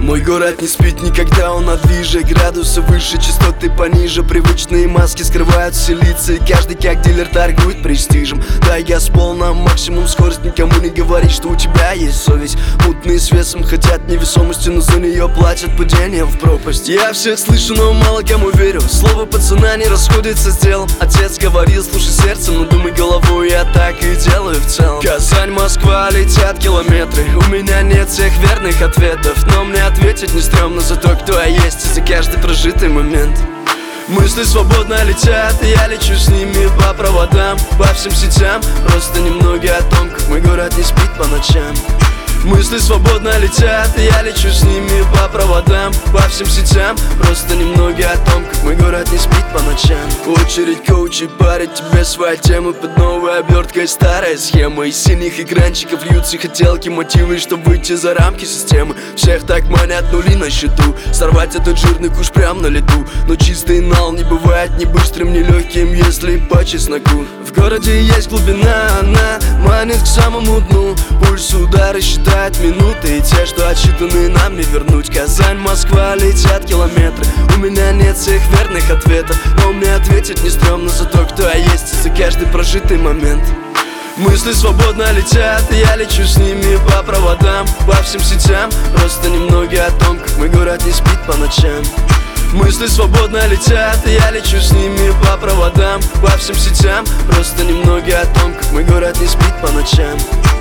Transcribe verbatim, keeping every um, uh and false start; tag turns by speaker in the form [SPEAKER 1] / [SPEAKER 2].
[SPEAKER 1] Мой город не спит никогда, он на движе. Градусы выше, частоты пониже. Привычные маски скрывают все лица, и каждый как дилер торгует престижем. Да, я с полным максимум скорость, никому не говори, что у тебя есть совесть. Мутные с весом хотят невесомости, но за нее платят падением в пропасть. Я всех слышу, но мало кому верю. Слово пацана не расходится с делом. Отец говорил, слушай сердцем, но думай головой, я так и делаю в целом. Казань, Москва, летят километры. У меня нет всех верных ответов, но мне ответить не стрёмно за то, кто я есть, и за каждый прожитый момент. Мысли свободно летят, и я лечу с ними по проводам, по всем сетям. Просто немного о том, как мой город не спит по ночам. Мысли свободно летят, и я лечу с ними по проводам, по всем сетям. Просто немного о том, как мой город не спит по ночам. Очередь коучей парит тебе свои темы под новой оберткой старая схема. Из синих экранчиков льются хотелки, мотивы, чтобы выйти за рамки системы. Всех так манят нули на счету, сорвать этот жирный куш прям на лету. Но чистый нал не бывает ни быстрым, ни легким, если по чесноку. В городе есть глубина, она манит к самому дну. Пульс, удары считает минуты, и те, что отсчитаны, нам не вернуть. Казань, Москва, летят километры. У меня нет всех верных ответов, но мне ответить не стрёмно за то, кто я есть, и за каждый прожитый момент. Мысли свободно летят, и я лечу с ними по проводам, по всем сетям. Просто немного о том, как мой город не спит по ночам. Мысли свободно летят, и я лечу с ними по проводам, по всем сетям. Просто немного о том, как мой город не спит по ночам.